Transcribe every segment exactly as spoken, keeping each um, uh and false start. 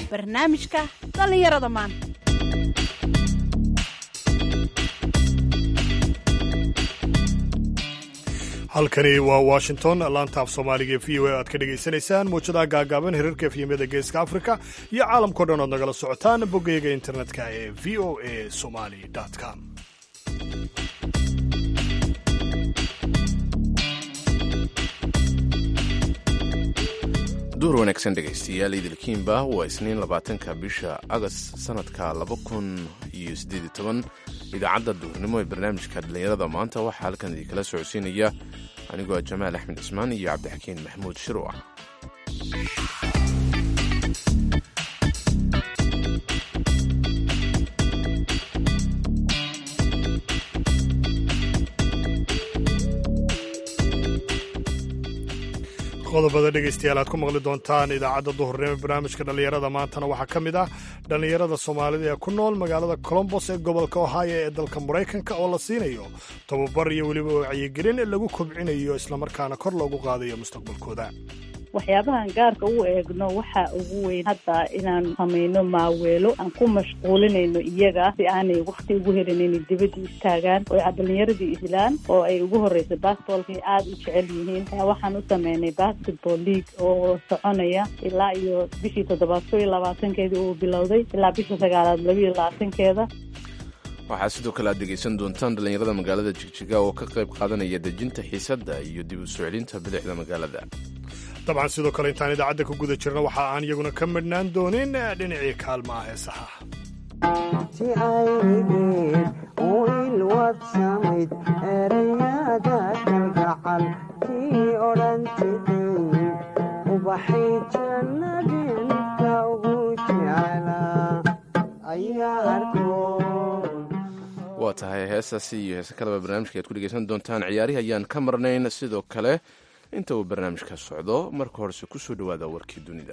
barnaamijka dhallinyarada maanta. halkani waa washington, laanta af soomaaliga ee v o a aad ka dhegaysanaysaan mawjadaha gaagaaban hirarka efyemyada geeska afrika iyo caalamkao dhan ood nagala socotaan boggayaga internetka ee v o a somali com. duur wanaagsan dhegaystayaal idilkiinba waa isniin labaatanka bisha agost sanadka laba kun iyo siddeed iyo toban. idaacadda duurnimo ee barnaamijka dhallinyarada maanta waxaa halkan idinkala socodsiinaya anigoo ah jamaal axmed cismaan iyo cabdixakiin maxamuud shiruuc. qodobada dhegaystayaal aad ku maqli doontaan idaacadda duhurnimo ee barnaamijka dhallinyarada maantana waxaa ka mid ah dhallinyarada soomaalida ee ku nool magaalada colombos ee gobolka ohio ee dalka maraykanka oo la siinayo tababar iyo weliba wacyigelin lagu kobcinayo islamarkaana kor loogu qaadayo mustaqbalkooda. waxyaabahan gaarka u eegno waxaa ugu weyn hadda inaan samayno maaweelo aan ku mashquulinayno iyaga si aanay wakti ugu helin inay dibadda istaagaan oo ay dhalinyaradii islaan oo ay ugu horreysa basketballkay aada u jecel yihiin. waxaan u sameynay basketball league oo soconaya ilaa iyo bishii toddobaad ko iyo labaatankeedii uu bilowday ilaa bisha sagaalaad laba iyo labaatankeeda. waxaa sidoo kale aad dhegaysan doontaan dhallinyarada magaalada jigjiga oo ka qayb qaadanaya dejinta xiisadda iyo dib u soo celinta bidixda magaalada. dabcan sidoo kale intaan idaacadda ku guda jirna waxa aan iyaguna ka midhnaan doonin dhinacii kaalmaha heesaha. si aygeed u ilwadsamayd ereyada kalgacal tii odhantiday ubaxay jannadinka ugu jeclaa ayaa arkoon. waa tahay heestaasi iyo heese kaleba barnaamijka ayaad ku dhegaysan doontaan. ciyaarihi ayaan ka marnayn sidoo kale inta uu barnaamijka socdo. marka horese ku soo dhowaada warkii dunida.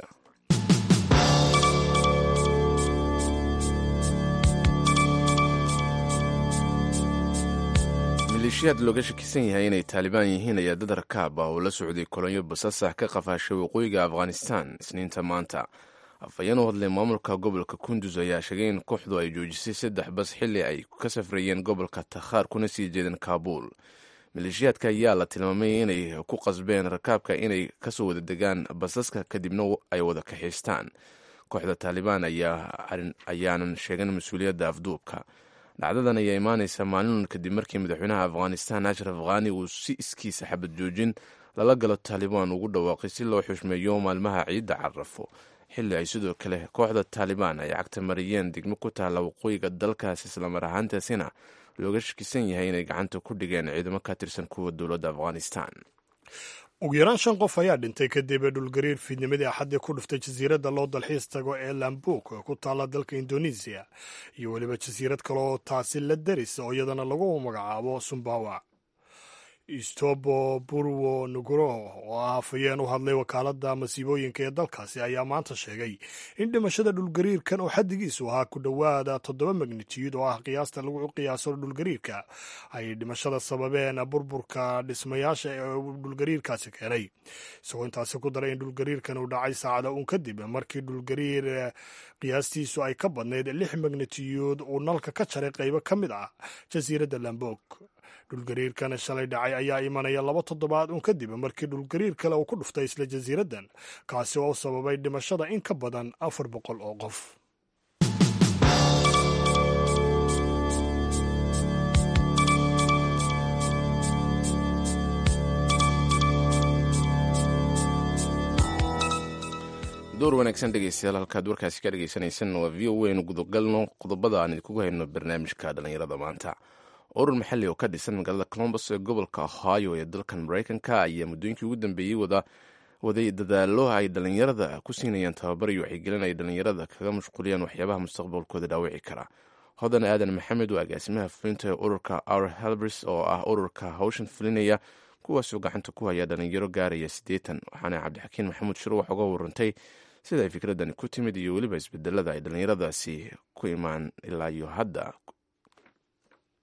maleeshiyaad looga shakisan yahay inay taalibaan yihiin ayaa dad rakaab ah oo la socday kolonyo basasax ka qafaashay waqooyiga afghanistan isniinta maanta. afhayeen u hadlay maamulka gobolka kunduz ayaa sheegay in kooxdu ay joojisay saddex bas xilli ay ka safrayeen gobolka takhaar kuna sii jeedeen kaabuul. maleeshiyaadka ayaa la tilmaamay inay ku qasbeen rakaabka inay kasoo wada degaan basaska kadibna ay wada kaxaystaan. kooxda taalibaan ayaanan sheegan mas-uuliyadda afduubka. dhacdadan ayaa imaanaysa maalin kadib markii madaxweynaha afghanistan ashraf khani uu si iskiisa xabad joojin lala galo taalibaan ugu dhawaaqay si loo xushmeeyo maalmaha ciidda carafo, xilli ay sidoo kale kooxda taalibaan ay cagta mariyeen degmo ku taalla waqooyiga dalkaas islamar ahaantaasina looga shakisan yahay inay gacanta ku dhigeen ciidamo ka tirsan kuwa dowladda afghanistan. ugu yaraan shan qof ayaa dhintay kadib dhulgariir fiidnimadii axaddii ku dhuftay jasiiradda loo dalxiis tago ee lambuk oo ku taalla dalka indonesiya iyo weliba jasiirad kale oo taasi la daris oo iyadana lagu magacaabo sumbawa. istobo burwo nuguro oo ah afhayeen u hadlay wakaaladda masiibooyinka ee dalkaasi ayaa maanta sheegay in dhimashada dhulgariirkan oo xaddigiisu ahaa ku dhowaada toddoba magnitiyud oo ah qiyaasta lagu qiyaaso dhulgariirka ay dhimashada sababeen burburka dhismayaasha ee dhulgariirkaasi keenay. isagoo intaasi ku daray in dhulgariirkan uu dhacay saacada uun kadib markii dhulgariir qiyaastiisu ay ka badnayd lix magnitiyud uu nalka ka jaray qaybo ka mid ah jasiiradda lambok. dhulgariirkan shalay dhacay ayaa imanaya laba toddobaad uun kadib markii dhulgariir kale uu ku dhuftay isla jasiiraddan kaasi oo sababay dhimashada in ka badan afar boqol oo qof. door wanaagsan dhegaystayaal, halkaad warkaasi ka dhegaysanaysan waa v o a. nu gudagalno qodobada aan idinkugu hayno barnaamijka dhallinyarada maanta. urur maxalli oo ka dhisan magaalada colombos ee gobolka ohio ee dalkan maraykanka ayaa muddooyinkii ugu dambeeyey waday dadaalo ay dhallinyarada ku siinayaan tababar iyo wacyigelin ay dhallinyarada kaga mashquuliyaan waxyaabaha mustaqbalkooda dhaawici kara. hodan aadan maxamed waa agaasimaha fulinta ee ururka our helbers oo ah ururka hawshan fulinaya kuwaasoo gacanta ku haya dhallinyaro gaaraya siddeetan. waxaana cabdixakiin maxamuud shiro wax uga warantay sida ay fikradani ku timid iyo weliba isbedelada ay dhallinyaradaasi ku imaan ilaa iyo hadda.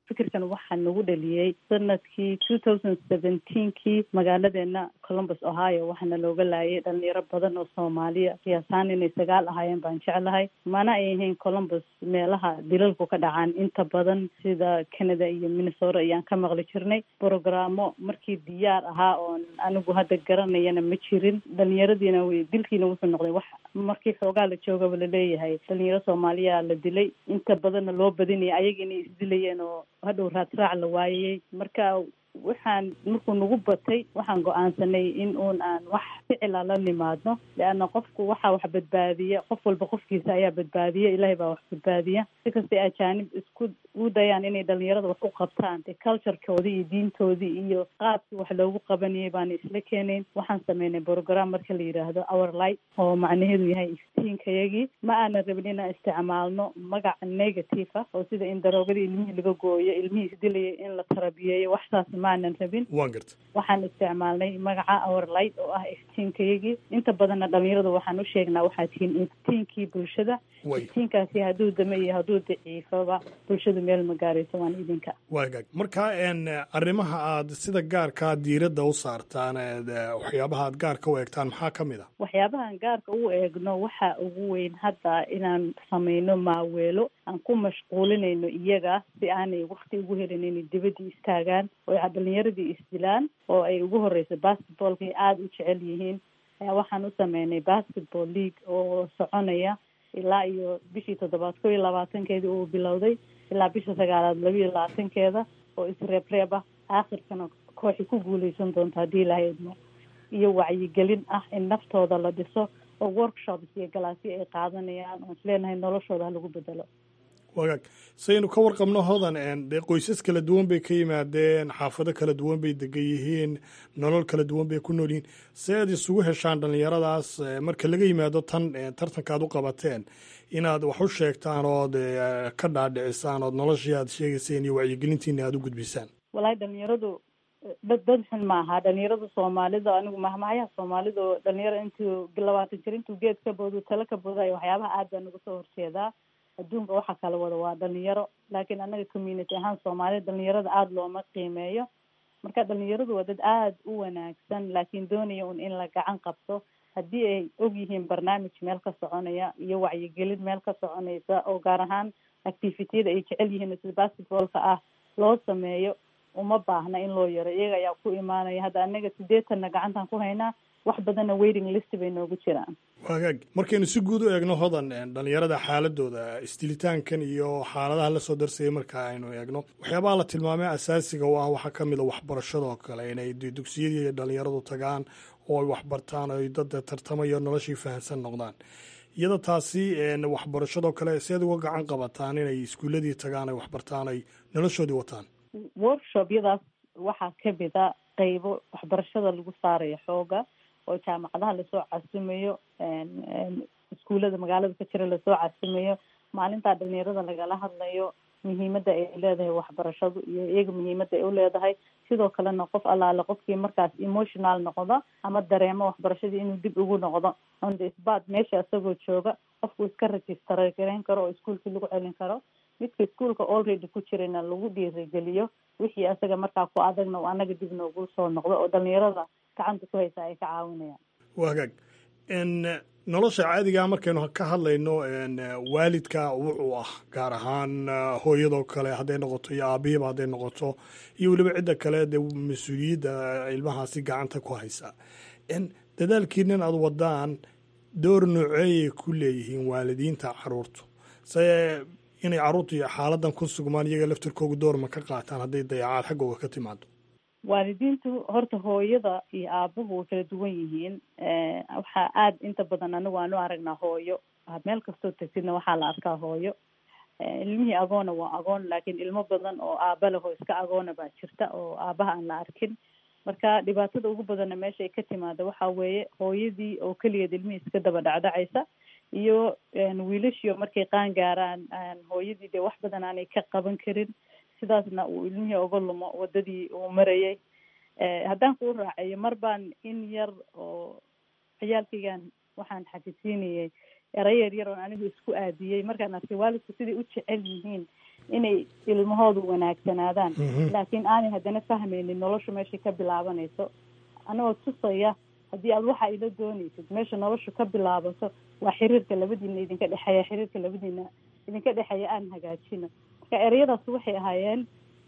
fikirkan waxaa nagu dhaliyey sanadkii two thousand seventeenkii magaaladeena Columbus Ohio waxaana looga laayay dhalinyaro badan oo Soomaaliya qiyaasaan inay sagaal ahaayeen baan jeclahay mana ay ahayn Columbus meelaha dilalku ka dhacaan inta badan sida Canada iyo Minnesota ayaan ka maqli jirnay programo markii diyaar ahaa oo anigu hadda garanayana ma jirin dhalinyaradiina way dilkiina wuxuu noqday wax markii xoogaa la joogaba la leeyahay dhalinyaro Soomaaliya la dilay inta badanna loo badinaya ayaga inay isdilayeen oo hadhow raadraac la waayay marka waxaan markuu nagu batay waxaan go-aansanay in uun aan wax ficila la nimaadno leanna qofku waxaa wax badbaadiya qof walba qofkiisa ayaa badbaadiya ilaahay baa wax badbaadiya si kastay ajaanib isku u dayaan inay dhalinyarada wax u qabtaan de culturekoodii iyo diintoodii iyo qaabkii wax loogu qabanayay baana isla keenayn waxaan sameynay program marka la yidhaahdo our light oo macnaheedu yahay iftiinkayagii ma aanan rabin inaan isticmaalno magac negative ah oo sida in daroogadii ilmihii laga gooyo ilmihii isdilayay in la tarabiyeeyo waxsaas maanan rabin waxaan isticmaalnay magaca our light oo ah iftiinkayagii inta badanna dhalinyarada waxaan u sheegnaa waxaa tihiin iftiinkii bulshada iftiinkaasi hadduu dame iyo hadduu daciifaba bulshadu meel ma gaarayso waan idinka waagaag marka n arrimaha aad sida gaarkaa diiradda u saartaan waxyaabaha aad gaarka u eegtaan maxaa ka mid a waxyaabahaan gaarka u eegno waxaa ugu weyn hadda inaan samayno maaweelo aan ku mashquulinayno iyaga si aanay wakti ugu helin inay dibadii istaagaan oo ay dhalinyaradii isdilaan oo ay ugu horeyso basketballka ay aada u jecel yihiin ayaa waxaan u sameynay basketball league oo soconaya ilaa iyo bishii toddobaad ko iyo labaatankeedii uu bilowday ilaa bisha sagaalaad laba iyo labaatankeeda oo isreebreeb ah aakhirkana kooxi ku guuleysan doonta haddii ilaahay idmo iyo wacyigelin ah in naftooda la dhiso oo workshops iyo galaasyo ay qaadanayaan oo isleenahay noloshooda ha lagu bedelo wagaag saynu ka warqabno hodan dee qoysas kala duwan bay ka yimaadeen xaafado kala duwan bay degan yihiin nolol kala duwan bay ku nool yihiin si aad isugu heshaan dhallinyaradaas marka laga yimaado tan tartanka aad u qabateen inaad wax u sheegtaan ood ka dhaadhicisaan ood noloshii aad sheegayseen iyo wacyigelintiina aad u gudbisaan wallaahi dhalinyaradu dad dad xun ma aha dhalinyarada soomaalida anigu mahmahayaha soomaalida oo dhalinyaro intuu labaatan jir intuu geed ka boodu talo ka boodayo waxyaabaha aad baa naga soo horjeedaa adduunka waxa kala wada waa dhalinyaro laakiin annaga community ahaan soomaalida dhalinyarada aada looma qiimeeyo marka dhalinyaradu waa dad aada u wanaagsan laakiin doonaya un in la gacan qabto haddii ay og yihiin barnaamij meel ka soconaya iyo wacyigelin meel ka soconaysa oo gaar ahaan activitiyada ay jecel yihiin sida basketballka ah loo sameeyo uma baahna in loo yaro iyaga ayaa ku imaanaya hadda annaga sideetanna gacantaan ku haynaa wax badanna waiting list bay noogu jiraan wagaag markaynu si guud u eegno hodan dhalinyarada xaaladooda isdilitaankan iyo xaaladaha lasoo darsayay marka aynu eegno waxyaabaha la tilmaamay asaasiga u ah waxaa ka mid a waxbarashadoo kale inay dugsiyadii dhalinyaradu tagaan oo ay waxbartaan o ay dad tartamayo noloshii fahamsan noqdaan iyada taasi waxbarashadoo kale si aad uga gacan qabataan inay iskuuladii tagaan ay waxbartaan ay noloshoodii wataan workshopyadaas waxaa kamid a qeybo waxbarashada lagu saarayo xooga oo jaamacadaha lasoo casimayo iskuullada magaalada ka jira lasoo casimayo maalintaa dhalinyarada lagala hadlayo muhiimadda ay leedahay waxbarashadu iyo iyaga muhiimadda ay u leedahay sidoo kalena qof allaale qofkii markaas emotional noqdo ama dareemo waxbarashadii inuu dib ugu noqdo on the spot meesha isagoo jooga qofku iska register gareyn karo oo iskuolkii lagu celin karo midka iskuolka already ku jirana lagu dhiirigeliyo wixii asaga markaa ku adagna oo anaga dib noogu soo noqdo oo dhalinyarada gacanta ku haysa ay ka caawinayaan wagaag nolosha caadigaa markaynu ka hadlayno waalidka wuxuu ah gaar ahaan hooyadoo kale hadday noqoto iyo aabihiiba hadday noqoto iyo weliba cidda kale dee mas-uuliyadda ilmahaasi gacanta ku haysa dadaalkiinan aada wadaan door nooceeyay ku leeyihiin waalidiinta caruurtu se inay carruurtu iyo xaaladan ku sugmaan iyaga laftirkooga doorma ka qaataan hadday dayacaad xaggooga ka timaado waalidiintu horta hooyada iyo aabuhu way kala duwan yihiin waxaa aada inta badan anigu aan u aragnaa hooyo meel kastoo tagsidna waxaa la arkaa hooyo ilmihii agoona waa agoon laakiin ilmo badan oo aaba leh oo iska agoona baa jirta oo aabaha aan la arkin marka dhibaatada ugu badanna meesha ay ka timaada waxaa weeye hooyadii oo keligeed ilmihii iska daba dhacdhacaysa iyo wiilashiio markay qaan gaaraan hooyadii dee wax badan aanay ka qaban karin sidaasna uu ilmihii oga lumo wadadii uu marayay haddaan kuu raacayo mar baan in yar oo ciyaalkaygan waxaan xafisiinayay eray yar yar oon anigu isku aadiyey markaan arkay waalidku siday u jecel yihiin inay ilmahoodu wanaagsanaadaan laakiin aanay haddana fahmaynin nolosha meeshay ka bilaabanayso anagoo tusaya haddii aad waxa ila doonaysid meesha nolosha ka bilaabato waa xiriirka labadiina idinka dhexeeya xiriirka labadiina idinka dhexeeya aan hagaajino marka ereyadaas waxay ahaayeen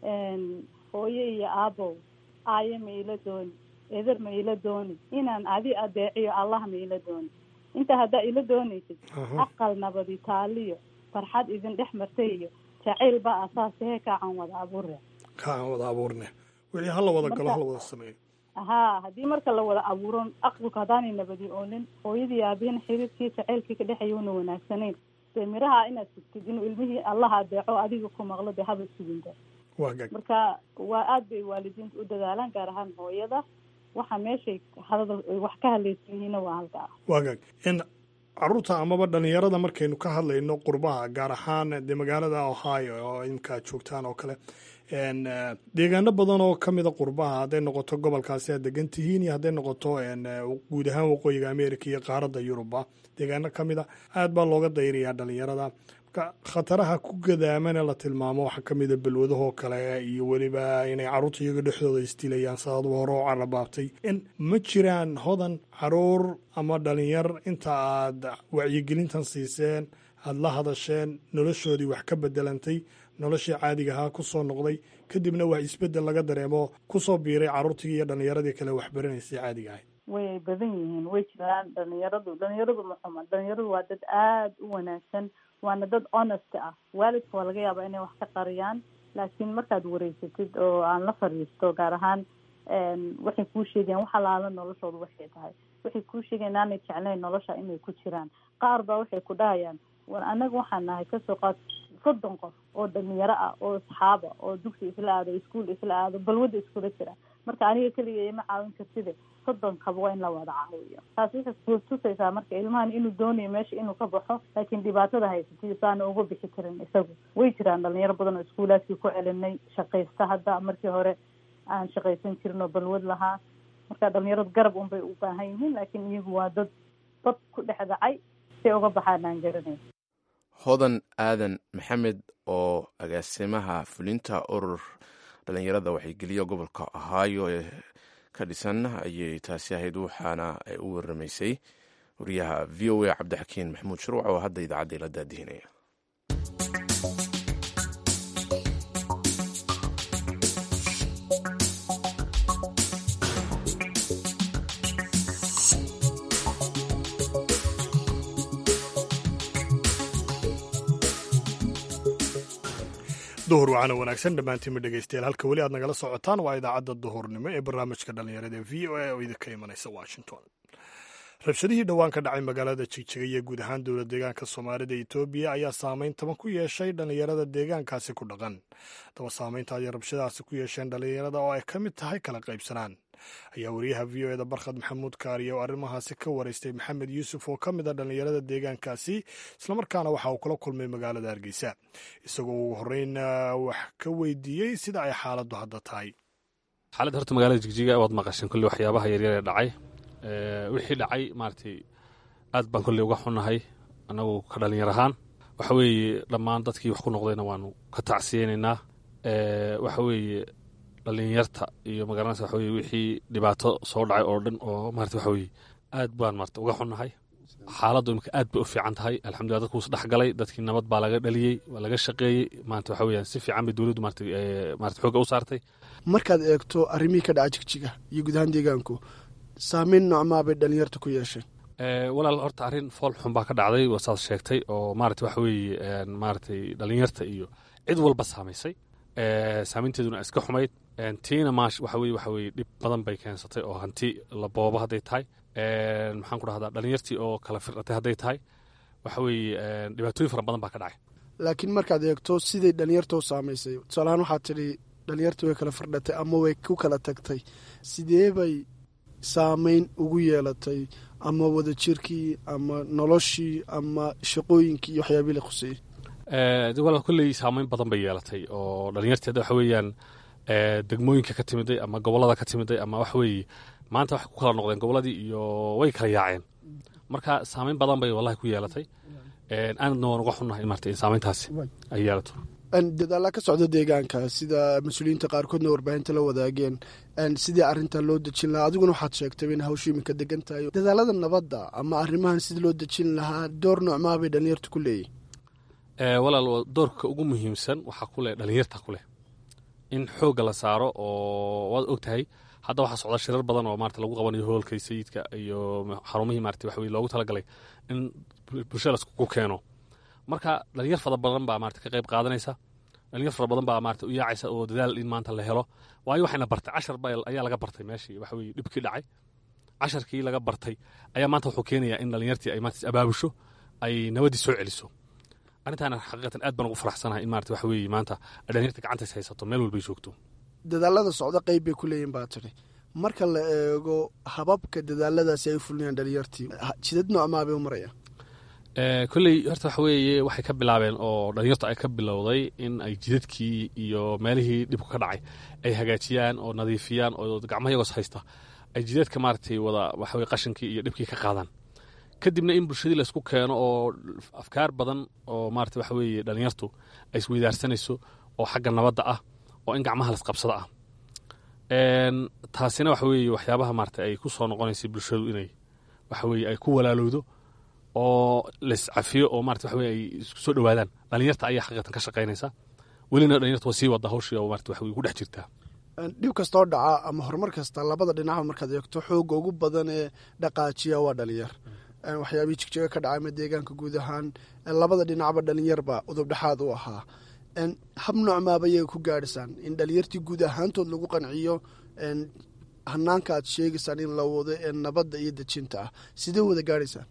hooyo iyo aabow aayo ma ila dooni eeder ma ila dooni inaan adi adeeciyo allah ma ila dooni inta haddaa ila doonaysid aqal nabadi taaliyo farxad idin dhex martay iyo jacayl baa asaasahee kaacan wada abuurne kaacan wada abuurne weli hala wada galo hala wada sameeyo haa haddii marka la wada abuuron aqalku haddaanay nabadi oonin hooyadii aabihina xiriirkii jacaylkii ka dhexeeya una wanaagsanayn dee miraha inaad sugtid inuu ilmihii allaha adeeco adiga ku maqlo dee haba suginta marka waa aad bay waalidiinta u dadaalaan gaar ahaan hooyada waxa meeshay hadal wax ka hadlaysan yihiina waa halkaa waagaag in caruurta amaba dhalinyarada markaynu ka hadlayno qurbaha gaar ahaan dee magaalada ohio oo imkaa joogtaan oo kale deegaano badan oo ka mida qurbaha hadday noqoto gobolkaasi aad degan tihiin iyo hadday noqoto guud ahaan waqooyiga america iyo qaaradda yuruba deegaano ka mida aad baa looga dayrayaa dhalinyarada marka khataraha ku gadaamana la tilmaamo waxaa ka mida balwadahoo kale iyo weliba inay carruurta iyaga dhexdooda isdilayaan saaduu hore oo carabaabtay in ma jiraan hodan caruur ama dhalinyar inta aad wacyigelintan siiseen aada la hadasheen noloshoodii wax ka bedelantay noloshii caadiga ahaa ku soo noqday kadibna waa isbeddel laga dareemo kusoo biiray carruurtii iyo dhallinyaradii kale waxbaranaysay caadiga ahayd way badan yihiin way jiraan dhalinyaradu dhalinyaradu maxuma dhalinyaradu waa dad aada u wanaagsan waana dad honest ah waalidka waa laga yaabaa inay wax ka qariyaan laakiin markaad wareysatid oo aan la fadhiisto gaar ahaan waxay kuu sheegayaan wax alaala noloshooda waxay tahay waxay kuu sheegayan inaanay jeclayn nolosha inay ku jiraan qaar baa waxay ku dhahayaan war anaga waxaan nahay kasoo qaad soddon qof oo dhalinyaro ah oo asxaaba oo dugsi isla aado iskuol isla aado balwadda iskula jira marka aniga keligay ma caawin kartide soddon kaba waa in la wada caawiyo taas waxay kutusaysaa marka ilmahan inuu doonayo meesha inuu ka baxo laakiin dhibaatada haysatiyo saana uga bixi karin isagu way jiraan dhalinyaro badan oo iskuulaadkii ku celinay shaqaysta hadda markii hore aan shaqaysan jirin oo balwad lahaa marka dhalinyaradu garab unbay u baahan yihiin laakiin iyagu waa dad dad ku dhex dhacay si uga baxaan aan garanay hodan aadan maxamed oo agaasimaha fulinta urur dhalinyarada waxaygeliya gobolka ohio ee ka dhisan ayay taasi ahayd waxaana ay u waramaysay wariyaha v o a cabdixakiin maxamuud shuruuc oo hadda idaacadda ila daadihinaya duhur wacana wanaagsan dhammaantiinma dhegaystayaal halka weli aad nagala socotaan waa idaacadda duhurnimo ee barnaamijka dhallinyarada v o a oo idinka imanaysa washington rabshadihii dhowaan ka dhacay magaalada jigjiga iyo guud ahaan dowlad deegaanka soomaalida etoobiya ayaa saameyn taban ku yeeshay dhallinyarada deegaankaasi ku dhaqan daba saameynta ayay rabshadahaasi ku yeesheen dhallinyarada oo ay ka mid tahay kala qaybsanaan ayaa wariyaha v o eda barkhad maxamuud kaariye oo arrimahaasi ka waraystay maxamed yuusuf oo ka mid a dhallinyarada deegaankaasi islamarkaana waxa uu kula kulmay magaalada hargeysa isagoo ugu horreyn wax ka weydiiyey sida ay xaaladdu hadda tahay xaaladda horta magaalada jigjiga waad maqasheen kolley waxyaabaha yaryar ee dhacay wixii dhacay maaragtay aad baan kolley uga xunnahay annagu ka dhalinyar ahaan waxa weeye dhammaan dadkii wax ku noqdayna waanu ka tacsiyeynaynaa waxa weeye dhalinyarta iyo magaranaysa waxa weye wixii dhibaato soo dhacay oo dhan oo maarata waxa weye aad baan maarata uga xunnahay xaaladdu imika aad bay u fiican tahay alxamdulillah dadku is dhex galay dadkii nabad baa laga dhaliyey waa laga shaqeeyey maanta waxa weyaan si fiican bay dowladdu maarata maarata xoogga u saartay markaad eegto arrimihii ka dhaca jigjiga iyo guud ahaan deegaanku saameyn noocmaa bay dhalinyarta ku yeesheen walaal horta arrin fool xun baa ka dhacday waa saad sheegtay oo maarata waxa weeye maaratay dhalinyarta iyo cid walba saamaysay saameynteeduna iska xumayd tiina maash waxa weye waxa weye dhib badan bay keensatay oo hanti la boobo hadday tahay maxaan ku dhahdaa dhalinyartii oo kala firdhatay hadday tahay waxa weeye dhibaatooyin fara badan baa ka dhacay laakiin markaad eegto siday dhalinyarta u saamaysay tusaalahaan waxaad tidhi dhalinyartii way kala firdhatay ama way ku kala tagtay sidee bay saameyn ugu yeelatay ama wadajirkii ama noloshii ama shaqooyinkii iyo waxyaabii la khuseeyey walaal kolley saameyn badan bay yeelatay oo dhalinyartii hadda waxa weeyaan degmooyinka ka timiday ama gobollada ka timiday ama waxa weeye maanta waxay ku kala noqdeen gobolladii iyo way kala yaaceen marka saameyn badan bay wallahi ku yeelatay aanadna waan uga xunnahay in maarta in saameyntaasi ay yeelato dadaalla ka socda deegaanka sida mas-uuliyiinta qaarkoodna warbaahinta la wadaageen sidii arrinta loo dejin lahaa adiguna waxaad sheegtay in hawshu iminka degan tahay dadaalada nabadda ama arrimahan sidii loo dejin lahaa door noocmaa bay dhalinyartu ku leeyihin walaal doorka ugu muhiimsan waxaa ku leh dhalinyarta ku leh in xoogga la saaro oo waad og tahay hadda waxaa socda shirar badan oo maarata lagu qabanayo hoolka sayidka iyo xarumihii maarata waxa weye loogu talagalay in bulshada laisku keeno marka dhalinyar fara badan baa maarata ka qayb qaadanaysa dhalinyar fara badan baa maarata u yaacaysa oo dadaal in maanta la helo waayo waxayna bartay cashar ba ayaa laga bartay meeshii waxa weye dhibkii dhacay casharkii laga bartay ayaa maanta wuxuu keenayaa in dhalinyartii ay maanta is abaabusho ay nabaddii soo celiso arrintaana xaqiiqatan aad baan ugu faraxsanahay in maarata waxa weeye maanta ay dhalinyarta gacantays haysato meel walbay joogto dadaalada socda qayb bay ku leeyihin baa tiri marka la eego hababka dadaaladaasi ay u fulinayaan dhalinyartii jidad noocmaa bay u marayaan kolley horta waxa weeye waxay ka bilaabeen oo dhalinyartu ay ka bilowday in ay jidadkii iyo meelihii dhibku ka dhacay ay hagaajiyaan oo nadiifiyaan oo gacmaha yagoos haysta ay jidadka maaragtay wada waxa weye qashinkii iyo dhibkii ka qaadaan kadibna in bulshadii laysku keeno oo afkaar badan oo maarata waxa weeye dhalinyartu ay isweydaarsanayso oo xagga nabadda ah oo in gacmaha lasqabsada ah taasina waxa weeye waxyaabaha maarata ay ku soo noqonaysay bulshadu inay waxa weye ay ku walaalowdo oo laiscafiyo oo maarata waxa weye ay isku soo dhowaadaan dhalinyarta ayaa xaqiiqatan ka shaqaynaysa welina dhalinyarta waa sii wadda hawshii oo maarata waxa weye ku dhex jirtaa dhib kastoo dhaca ama horumar kasta labada dhinacba markaad eegto xoogga ugu badan ee dhaqaajiya waa dhalinyar waxyaabihii jigjiga ka dhacay ma deegaanka guud ahaan labada dhinacba dhalinyarbaa udub dhexaad u ahaa hab noocmaaba iyaga ku gaadhisaan in dhalinyartii guud ahaantood lagu qanciyo hanaanka aad sheegaysaan in la wado ee nabadda iyo dejinta ah sidee wada gaadhaysaan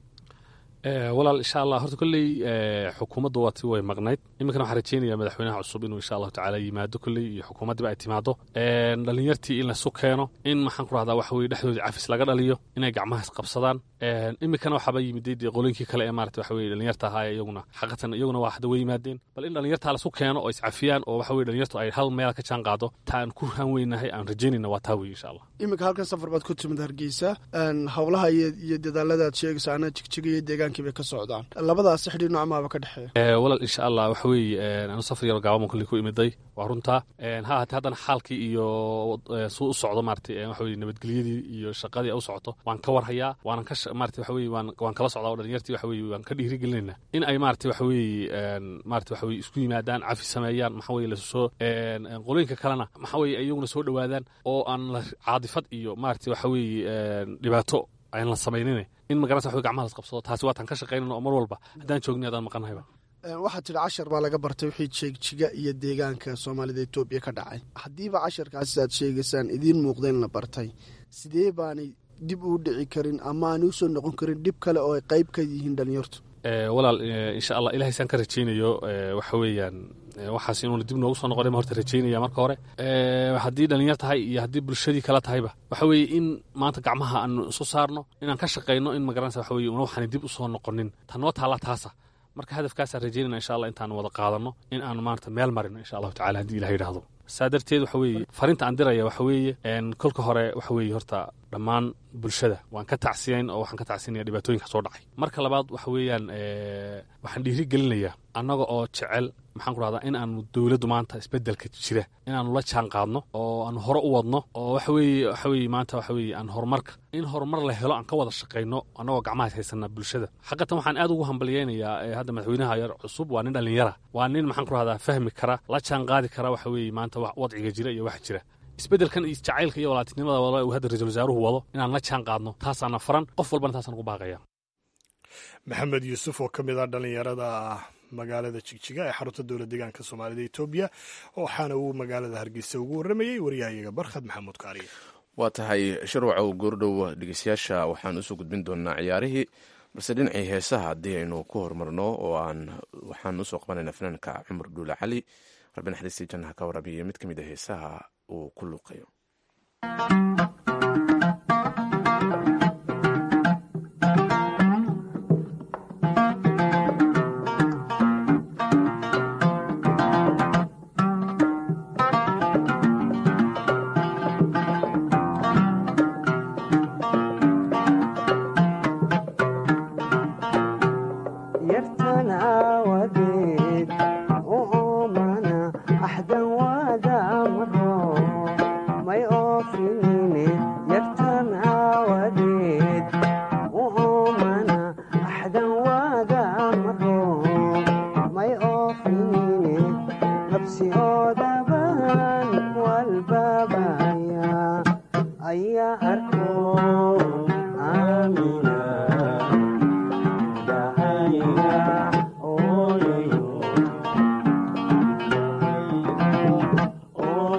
walaal insha allah horta kolley xukuumaddu waati way maqnayd iminkana waxaan rajeynaya madaxweynaha cusub inuu insha allahu tacaala yimaado kolley iyo xukuumaddiiba ay timaado dhalinyartii in lasu keeno in maxaan ku rahdaa waxa weye dhexdoodii cafis laga dhaliyo inay gacmaha isqabsadaan iminkana waxaaba yimiday dee qolooyinkii kale ee maarata waxa weye dhalinyarta ahaa iyaguna xaqatan iyaguna waa hadda way yimaadeen bal in dhalinyartaa lasu keeno oo iscafiyaan oo waxa weye dhalinyartu ay hal meel ka jaan qaado ta aan ku han weynahay aan rajeynayna waa taa weye insha allah iminka halkan safar baad ku timid hargeysa howlaha iyo dadaalada aad sheegaysa anaa jigjiga iyo deegaanka bay ka socdaan labadaas xidhi noocmaaba ka dhexeeya walaal insha allah waxa weeye anu safar yaro gaabaman kulli ku imiday waa runtaa ha haatee haddana xaalkii iyo suu u socdo maarata waxa weye nabadgelyadii iyo shaqadii u socoto waan ka warhayaa waanan ka maarata waxa weye waan waan kala socdaa oo dhalinyartii waxa weye waan ka dhiirigelinaynaa in ay maarata waxa weye maarata waxa weye isku yimaadaan cafi sameeyaan maxa weye lasusoo qolooyinka kalena maxa weye iyaguna soo dhowaadaan oo aan la caadifad iyo maarata waxa weye dhibaato aan la samaynin in magaranta wax gacmaha las qabsado taasi waataan ka shaqaynayno oo mar walba haddaan joogni haddaan maqannahayba waxaad tidhi cashar baa laga bartay wixii jeegjiga iyo deegaanka soomaalida etoobiya ka dhacay haddiiba casharkaasi aad sheegaysaan idiin muuqda in la bartay sidee baanay dib uu dhici karin ama aanay usoo noqon karin dhib kale oo ay qayb ka yihiin dhalinyartu walaal insha allah ilahay saan ka rajaynayo waxa weeyaan waxaas inuuna dib noogu soo noqonay ma horta rajaynaya marka hore haddii dhalinyar tahay iyo haddii bulshadii kala tahayba waxa weeye in maanta gacmaha aanu isu saarno inaan ka shaqayno in magaranaysa waxa weye una waxaanay dib usoo noqonin ta noo taalla taasa marka hadafkaasaan rajaynayna insha allah intaan wada qaadanno in aanu maanta meel marino insha allahu tacala haddii ilah yidhaahdo saa darteed waxa weeye fariinta aan diraya waxa weeye kolka hore waxa weeye horta dhammaan bulshada waan ka tacsiyayn oo waxaan ka tacsiinaya dhibaatooyinka soo dhacay marka labaad waxa weeyaan waxaan dhiiri gelinayaa annaga oo jecel maxaan ku rahdaa in aanu dowladdu maanta isbeddelka jira inaanu la jaan qaadno oo aanu hore u wadno oo waxa weeye waxa weeye maanta waxa weeye aan horumarka in horumar la helo aan ka wada shaqayno annagoo gacmaha haysanaa bulshada xaqatan waxaan aad ugu hambalyaynayaa hadda madaxweynaha yar cusub waa nin dhallinyara waa nin maxaan ku rahdaa fahmi kara la jaan qaadi kara waxa weeye maanta wadciga jira iyo waxa jira isbeddelkan iyo jacaylka iyo walaatinimada uu hadda ra-iisul wasaaruhu wado inaan la jaan qaadno taasaana faran qof walbana taasaan ugu baaqaya maxamed yuusuf oo ka mid ah dhallinyarada magaalada jigjiga ee xarunta dowlad deegaanka soomaalida etoobiya waxaana uu magaalada hargeysa ugu warramayey waryahayaga barkhad maxamuud kaariye waa tahay sharwaca u goordhow dhegeystayaasha waxaan usoo gudbin doonaa ciyaarihii balse dhinacii heesaha haddii aynu ku horumarno oo aan waxaan usoo qabanaynaa fanaanka cumar dhuule cali rabbi naxariistii jannaha ka waraabiya mid ka mid a heesaha uu ku luuqayo yartan aawadeed u oomana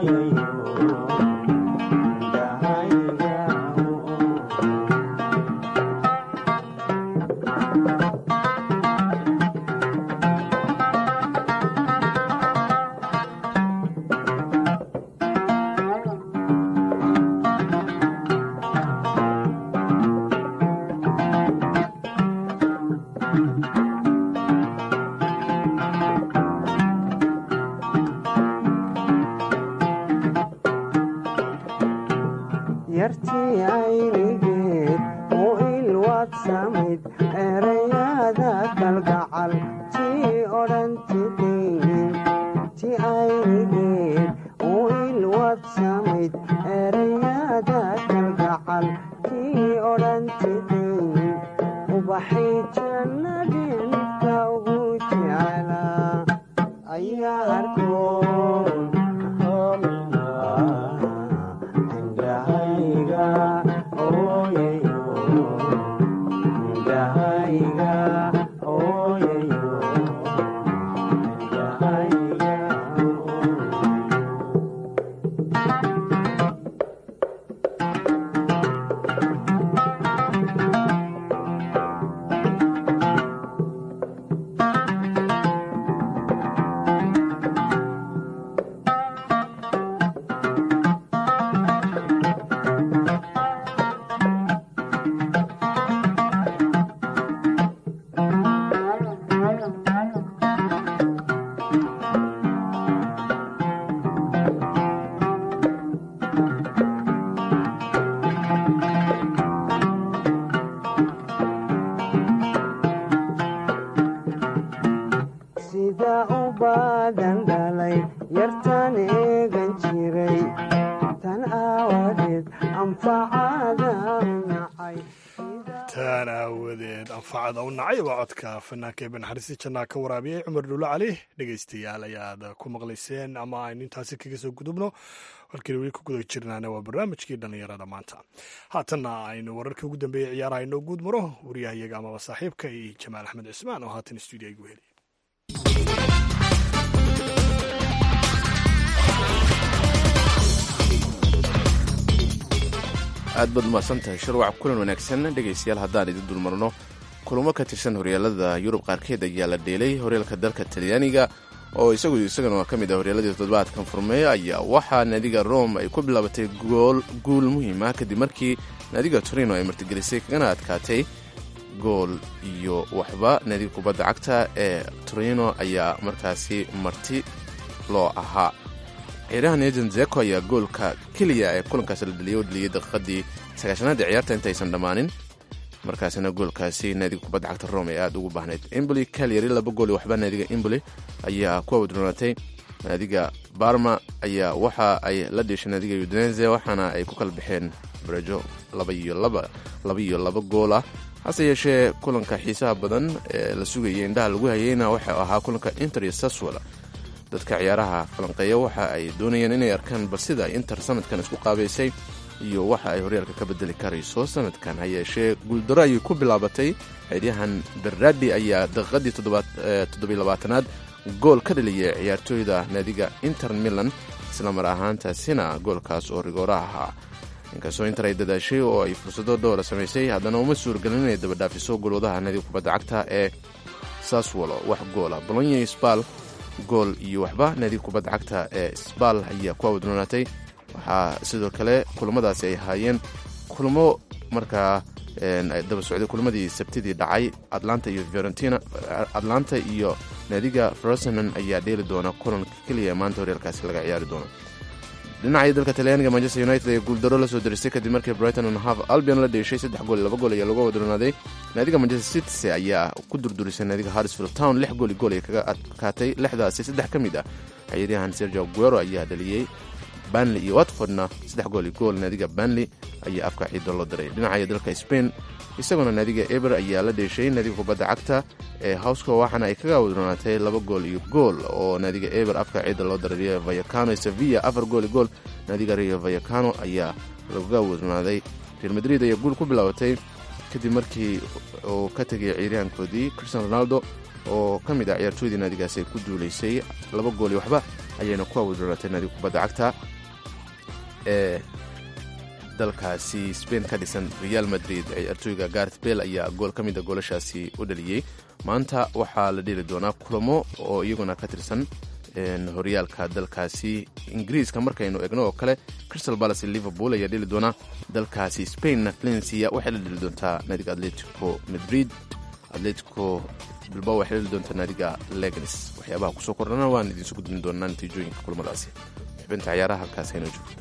yartii aynigeed u ilwaad samayd erayada kalgacal tii odhantidayn ti aynigeed u ilwaad samayd erayada kalgacal tii odhantidayn ubaxay jannadii midka ugu jeclaa ayaa arkoon taan aawadeed anfacada u nacay waa codka fanaanka ee banaxariisi jannaa ka waraabiyey cumar dhuulo cali dhegaystayaal ayaad ku maqlayseen ama aynu intaasi kaga soo gudubno halkiina weli ku guda jirnaana waa barnaamijkii dhallinyarada maanta haatanna aynu wararkii ugu dambeeyey ciyaaraha inoo guud maro wariyahayaga amaba saaxiibka iyo jamaal axmed cismaan oo haatan stuudiya igu heliy aad baad umahadsan tahay shirwac kulan wanaagsan dhegaystayaal haddaan idin dulmarno kulamo ka tirsan horyaalada yurub qaarkeed ayaa la dheelay horyaalka dalka talyaaniga oo isagu isagana waa ka mid ah horyaaladii toddobaadkan furmeeya ayaa waxaa naadiga rome ay ku bilaabatay guul muhiim ah kadib markii naadiga torino ay martigelisay kagana adkaatay gool iyo waxba naadiga kubadda cagta ee torino ayaa markaasi marti loo ahaa ciyaaryahan ejen zeko ayaa goolka keliya ee kulankaasi la dheliyay oo dheliyay daqiiqadii sagaashanaad ee ciyaarta intaysan dhammaanin markaasina goolkaasi naadiga kubadda cagta rome ee aad ugu baahnayd emboli calyari laba gool iyo waxba naadiga emboli ayaa ku awdroonatay naadiga barma ayaa waxa ay la dheeshay naadiga udinese waxaana ay ku kala baxeen barajo laba iyo laba laba iyo laba gool ah hase yeeshee kulanka xiisaha badan ee la sugayay indhaha lagu hayeyna waxa ahaa kulanka inter iyo saswala dadka ciyaaraha falanqeeya waxa ay doonayeen inay arkaan bal sida inter sanadkan isku qaabaysay iyo waxa ay horyaalka ka bedeli karayso sanadkan ha yeeshee guuldaro ayay ku bilaabatay ciyaaryahan berradi ayaa daqiiqadii toddobiy labaatanaad gool ka dhaliyay ciyaartooyda naadiga inter milan isla mar ahaantaasina goolkaas oo rigoora ahaa inkastoo inter ay dadaashay oo ay fursado dhowra samaysay haddana uma suurgelin inay dabadhaafiso goolwadaha naadiga kubadda cagta ee saswalo wax goola bolonya sbal gool iyo waxba naadiga kubadda cagta ee sbal ayaa ku awdroonaatay waxaa sidoo kale kulamadaasi ay ahaayeen kulamo markaa daba socday kulamadii sabtidii dhacay atlanta iyo fiorentina atlanta iyo naadiga frosenan ayaa dheeli doona kulanka keliya ee maanta horyaalkaasi laga ciyaari doono dhinacii dalka talyaaniga manchester united ee guuldaro la soo darisay kadib markii brighton and hove albion la dheeshay saddex gool laba gool ayaa lagu wadronaaday naadiga manchester city ayaa ku durdurisay naadiga harrisfield town lix gool gool ay kaga adkaatay lixdaasi saddex ka mid ah ciyaaryahan sergio aguero ayaa dhaliyey banley iyo watfordna saddex gool gool naadiga banley ayaa afka ciido loo diray dhinaca dalka spain isaguna naadiga eber ayaa la dheeshay naadiga kubadda cagta ee howska waxaana ay kaga wadronaatay laba gool iyo gool oo naadiga eber afka ciida loo diray rio vayacano sevilla afar gool gool naadiga rio vayacano ayaa laga wadronaaday real madrid ayaa guul ku bilaabatay kadib markii uu ka tegay ciyaaryahankoodii cristiano ronaldo oo ka mid ah ciyaartooydii naadigaasi ay ku duulaysay laba gool iyo waxba ayayna ku wadronaatay naadiga kubadda cagta ee dalkaasi Spain ka dhisan Real Madrid ciyaartooyga Gareth Bale ayaa gool ka mid ah goolashaasi u dhaliyay. Maanta waxaa la dheli doonaa kulamo oo iyaguna ka tirsan horyaalka dalkaasi Ingiriiska. Markaynu eegno oo kale Crystal Palace Liverpool ayaa dheli doona dalkaasi Spain. Valencia waxay la dheli doontaa naadiga Atletico Madrid. Atletico Bilbao waxay la dheli doontaa naadiga Leganes. waxyaabaha kusoo kordhana waan idin soo gudbin doonaa natiijooyinka kulamadaasi. xubinta ciyaaraha halkaas aynu joogto.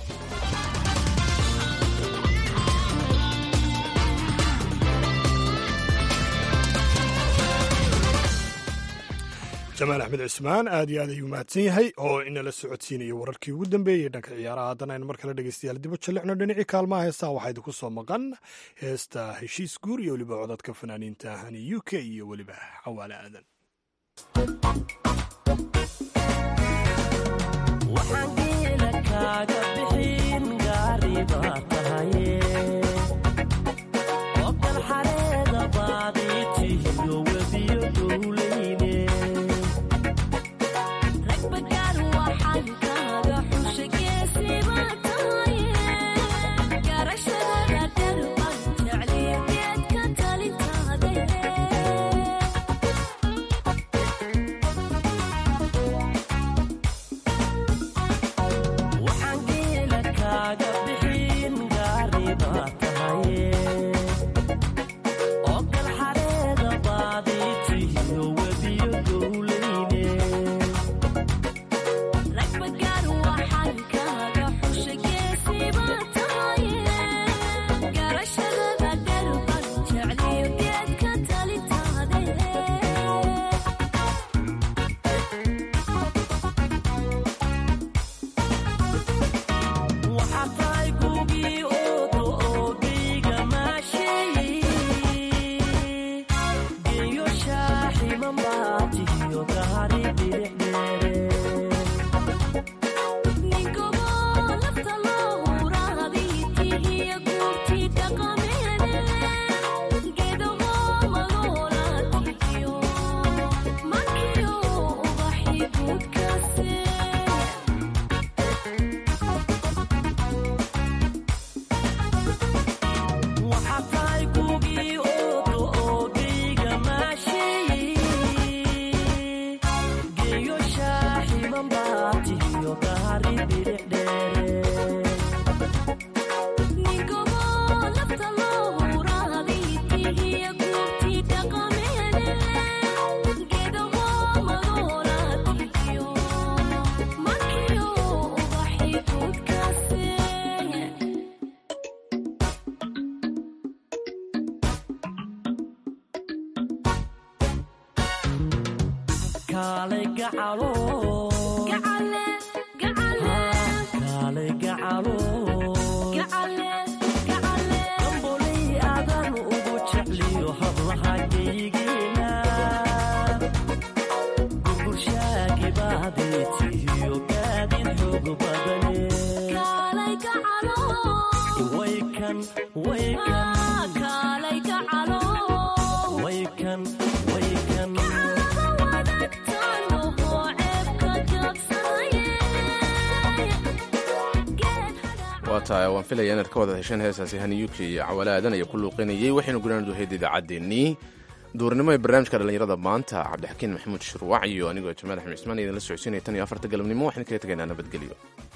jamaal axmed cismaan aad iyo aad ayuu mahadsan yahay oo inala socodsiinaya wararkii ugu dambeeyey dhanka ciyaaraha. haddana aynu mar kale dhegeystayaal dib u jallicno dhinacii kaalmaha heestaha waxaa idinku soo maqan heesta heshiis guur iyo weliba codadka fanaaniinta hani u k iyo weliba xawaale aadan. waan filaya inaad ka wada hesheen heesaasi hani u k iyo cawaale aadan ayaa ku luuqinayay. waxaynu gudahan duhayd idaacaddeenii duurnimo ee barnaamijka dhallinyarada maanta. cabdixakiin maxamuud shirwac iyo anigoo jamaal axmed cismaan idinla socodsiinaya tan iyo afarta galabnimo. waxaan kaga tegaynaa nabadgelyo.